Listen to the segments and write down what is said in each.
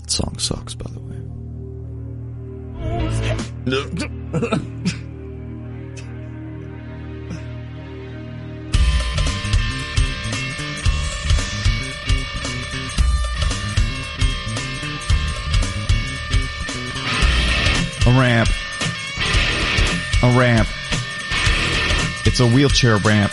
song sucks, by the way. A ramp. A ramp. It's a wheelchair ramp.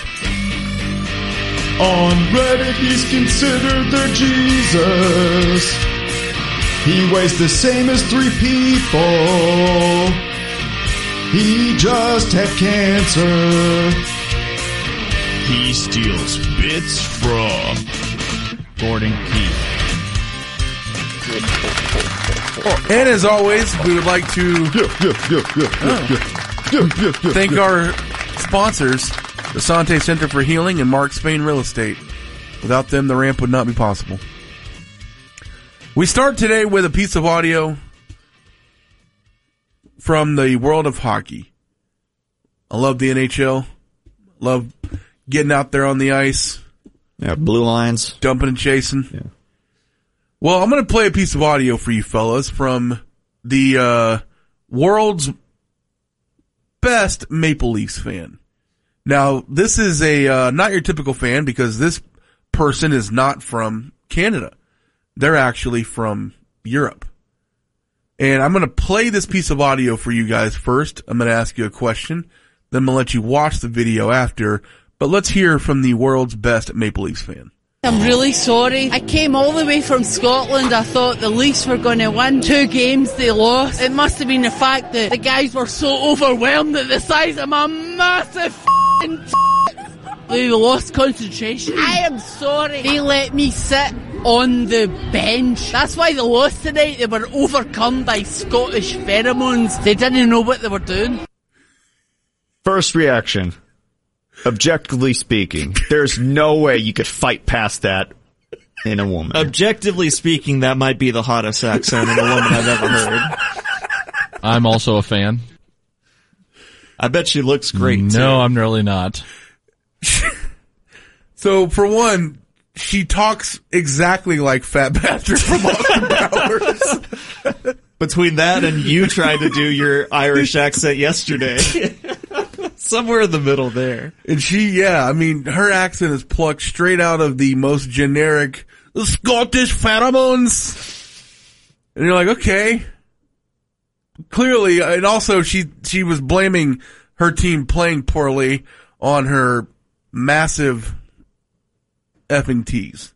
On Reddit, he's considered their Jesus. He weighs the same as 3 people. He just had cancer. He steals bits from Gordon Keith. And as always, we would like to thank our sponsors, the Sante Center for Healing and Mark Spain Real Estate. Without them, the ramp would not be possible. We start today with a piece of audio from the world of hockey. I love the NHL. Love getting out there on the ice. Yeah, blue lines. Dumping and chasing. Yeah. Well, I'm going to play a piece of audio for you fellas from the world's best Maple Leafs fan. Now, this is a not your typical fan because this person is not from Canada. They're actually from Europe. And I'm going to play this piece of audio for you guys first. I'm going to ask you a question. Then I'm going to let you watch the video after. But let's hear from the world's best Maple Leafs fan. I'm really sorry. I came all the way from Scotland. I thought the Leafs were going to win 2 games. They lost. It must have been the fact that the guys were so overwhelmed at the size of my massive they lost concentration. I am sorry. They let me sit on the bench. That's why they lost tonight. They were overcome by Scottish pheromones. They didn't know what they were doing. First reaction. Objectively speaking, there's no way you could fight past that in a woman. Objectively speaking, that might be the hottest accent in a woman I've ever heard. I'm also a fan. I bet she looks great, too. No, I'm really not. So, for one, she talks exactly like Fat Bastard from Austin Powers. Between that and you trying to do your Irish accent yesterday. Somewhere in the middle there. And her accent is plucked straight out of the most generic Scottish pheromones. And you're like, okay. Clearly, and also she was blaming her team playing poorly on her massive effing tease.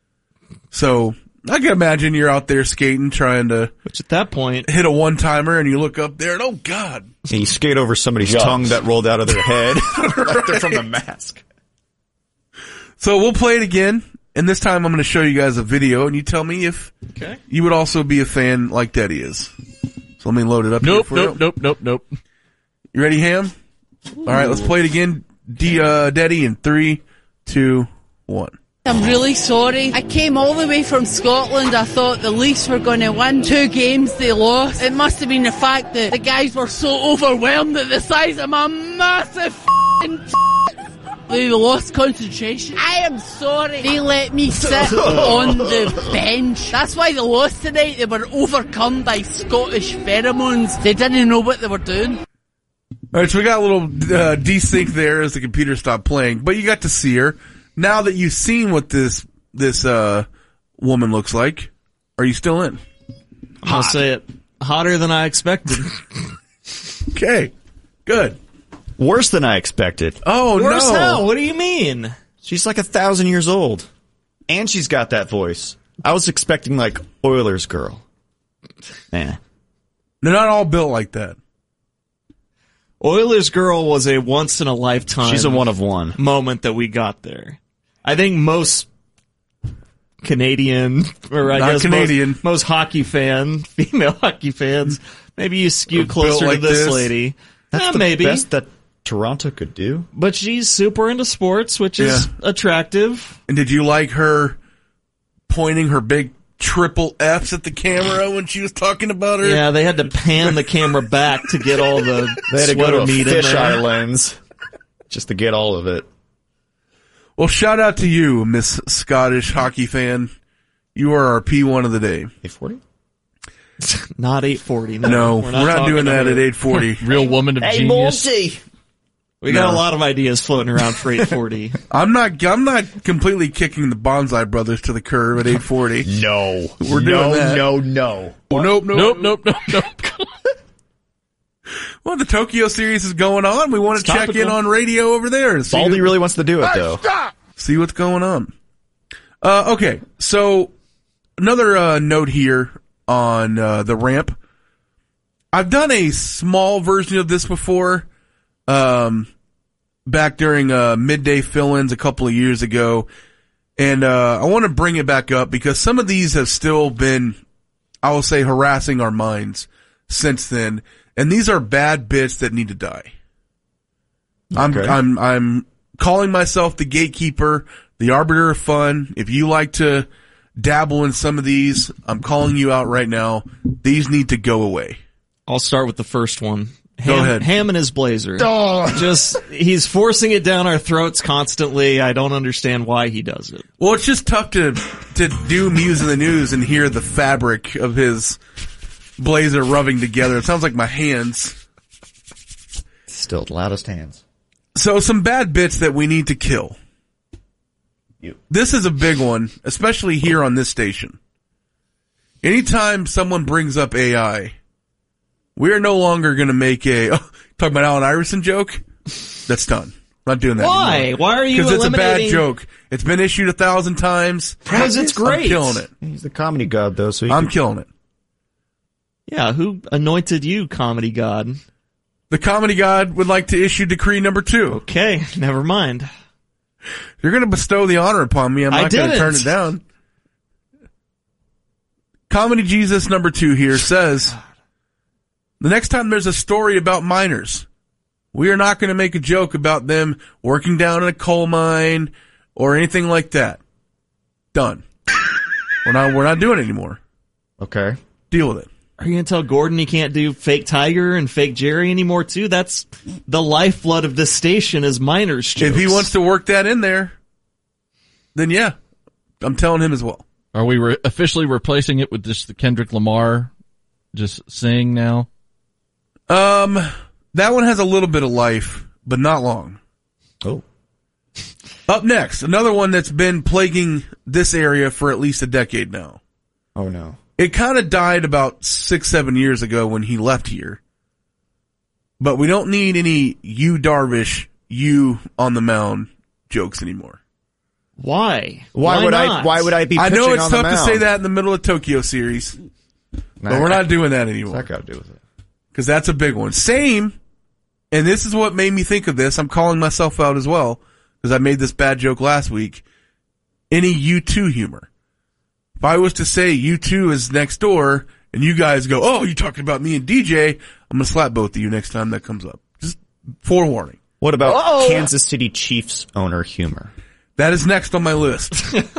So, I can imagine you're out there skating trying to... Which at that point... hit a one-timer and you look up there and, oh, God. And you skate over somebody's tongue that rolled out of their head. Right there from the mask. So we'll play it again, and this time I'm going to show you guys a video, and you tell me if you would also be a fan like Daddy is. So let me load it up here for you. Nope. You ready, Ham? All right, let's play it again. Daddy in 3, 2, 1. I'm really sorry. I came all the way from Scotland. I thought the Leafs were going to win 2 games. They lost. It must have been the fact that the guys were so overwhelmed at the size of my massive they lost concentration. I am sorry. They let me sit on the bench. That's why they lost tonight. They were overcome by Scottish pheromones. They didn't know what they were doing. All right, so we got a little desync there as the computer stopped playing, but you got to see her. Now that you've seen what this woman looks like, are you still in? I'll say it. Hotter than I expected. Okay. Good. Worse than I expected. Oh, Worse no. how? What do you mean? She's like 1,000 years old. And she's got that voice. I was expecting like Oilers girl. They're not all built like that. Oilers girl was a once in a lifetime. She's a one of one moment that we got there. I think most Canadian, or I Not guess Canadian. most hockey female hockey fans, maybe you skew closer like to this this. lady. That's the maybe. best that Toronto could do. But she's super into sports, which is attractive. And did you like her pointing her big triple Fs at the camera when she was talking about her? Yeah, they had to pan the camera back to get all the They had to sweater go to a meat in there. fisheye lens just to get all of it. Well, shout out to you, Miss Scottish hockey fan. You are our P1 of the day. A40? Not 840. No, No, we're not talking doing that about at 840. Real woman of genius. We got No. a lot of ideas floating around for 840. I'm not completely kicking the Bonsai Brothers to the curb at 840. No. We're doing that. No. Oh, nope. Nope. Well, the Tokyo series is going on. We want to check topical. in on radio over there and see, Baldy really wants to do it, though. see what's going on. Okay, so another note here on the ramp. I've done a small version of this before, back during midday fill-ins a couple of years ago, and I want to bring it back up because some of these have still been, I will say, harassing our minds since then. And these are bad bits that need to die. Okay. I'm calling myself the gatekeeper, the arbiter of fun. If you like to dabble in some of these, I'm calling you out right now. These need to go away. I'll start with the first one. Go ahead. Ham and his blazer. He's forcing it down our throats constantly. I don't understand why he does it. Well, it's just tough to do Muse in the News and hear the fabric of his blazer rubbing together. It sounds like my hands. Still the loudest hands. So some bad bits that we need to kill. This is a big one, especially here on this station. Anytime someone brings up AI, we are no longer going to make talking about Allen Iverson joke. That's done. Not doing that Why? anymore. Why are you Because it's a bad eliminating- joke. It's been issued 1,000 times. Because it's great. I'm killing it. He's the comedy god, though, so I'm killing it. Yeah, who anointed you, comedy god? The comedy god would like to issue decree number 2. Okay, never mind. You're going to bestow the honor upon me. I'm I not going to didn't. turn it down. Comedy Jesus number 2 here says, the next time there's a story about miners, we are not going to make a joke about them working down in a coal mine or anything like that. Done. We're not doing it anymore. Okay. Deal with it. Are you going to tell Gordon he can't do fake Tiger and fake Jerry anymore, too? That's the lifeblood of this station is miners jokes. If he wants to work that in there, then yeah, I'm telling him as well. Are we officially replacing it with just the Kendrick Lamar just sing now? That one has a little bit of life, but not long. Oh. Up next, another one that's been plaguing this area for at least a decade now. Oh, no. It kind of died about 6-7 years ago when he left here. But we don't need any you Darvish, you on the mound jokes anymore. Why? Why would I be pitching I know it's on the tough to mound? say that in the middle of Tokyo series, but we're not doing that anymore. What's that got to do with it? Because that's a big one. Same, and this is what made me think of this. I'm calling myself out as well, because I made this bad joke last week. Any U2 humor. If I was to say U2 is next door, and you guys go, oh, you're talking about me and DJ, I'm going to slap both of you next time that comes up. Just forewarning. What about Kansas City Chiefs owner humor? That is next on my list.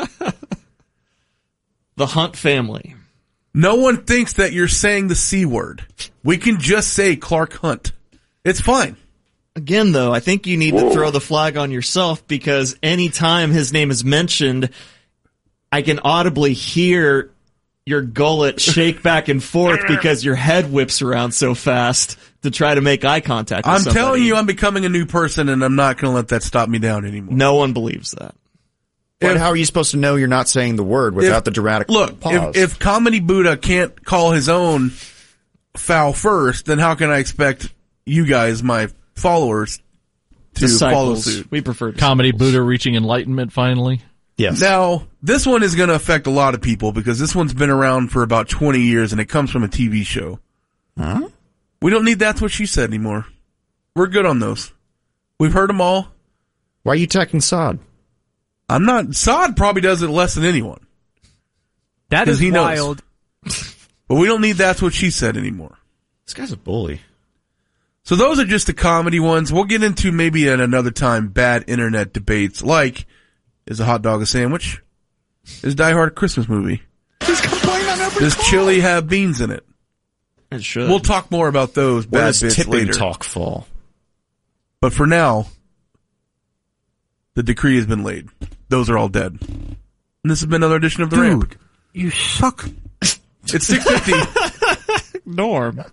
The Hunt family. No one thinks that you're saying the C word. We can just say Clark Hunt. It's fine. Again, though, I think you need to throw the flag on yourself because any time his name is mentioned, I can audibly hear your gullet shake back and forth because your head whips around so fast to try to make eye contact with I'm somebody. telling you I'm becoming a new person, and I'm not going to let that stop me down anymore. No one believes that. But how are you supposed to know you're not saying the word without the dramatic pause? If Comedy Buddha can't call his own foul first, then how can I expect you guys, my followers, to follow Disciples. suit? We prefer Comedy Buddha reaching enlightenment finally. Yes. Now, this one is going to affect a lot of people because this one's been around for about 20 years and it comes from a TV show. Huh? We don't need That's What She Said anymore. We're good on those. We've heard them all. Why are you attacking Sod? I'm not. Sod probably does it less than anyone. That 'Cause is he knows. wild. But we don't need That's What She Said anymore. This guy's a bully. So those are just the comedy ones. We'll get into maybe at another time bad internet debates like, is a hot dog a sandwich? Is Die Hard a Christmas movie? Does chili have beans in it? It should. We'll talk more about those Where bad does bits tipping later. talk fall? But for now, the decree has been laid. Those are all dead. And this has been another edition of The Ramp. You suck. It's 6:50. Norm.